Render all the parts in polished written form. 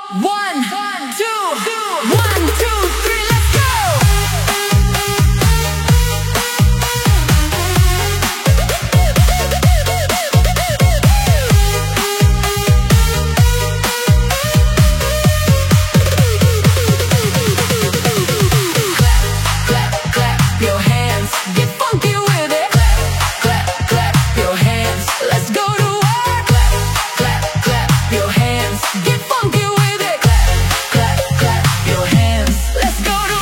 One, two, one, two, three, let's go! Clap, clap, clap your hands, get funky with it. Clap, clap, clap your hands, let's go to work. Clap, clap, clap your hands, get funky with it. Clap, clap, clap your hands, let's go to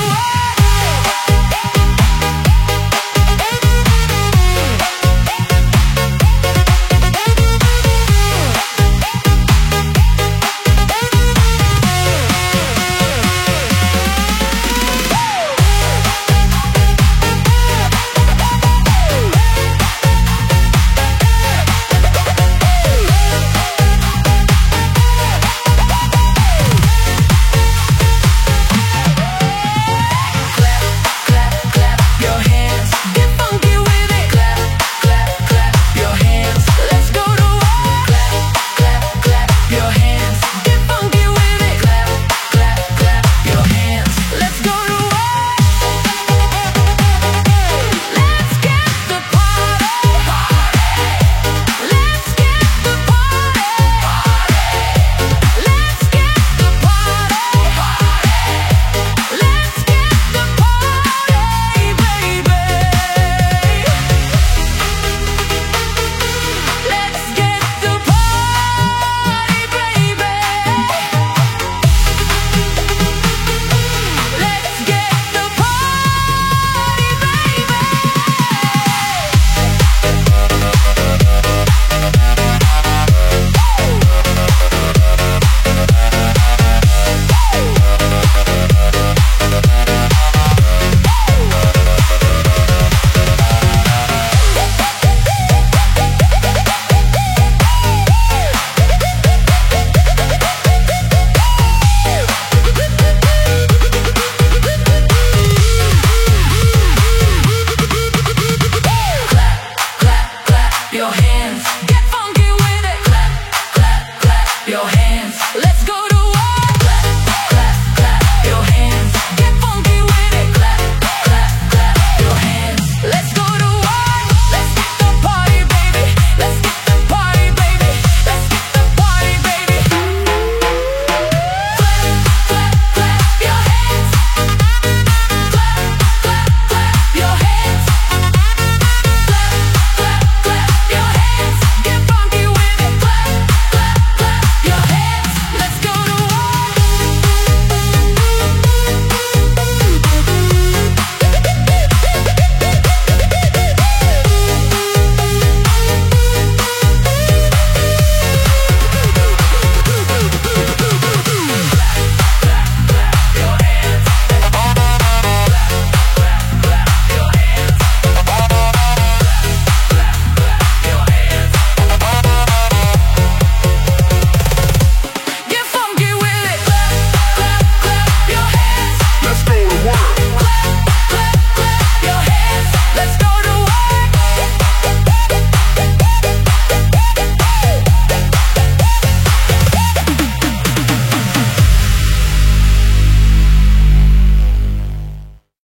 your hands, get funky with it. Clap, clap, clap your hands, let's go.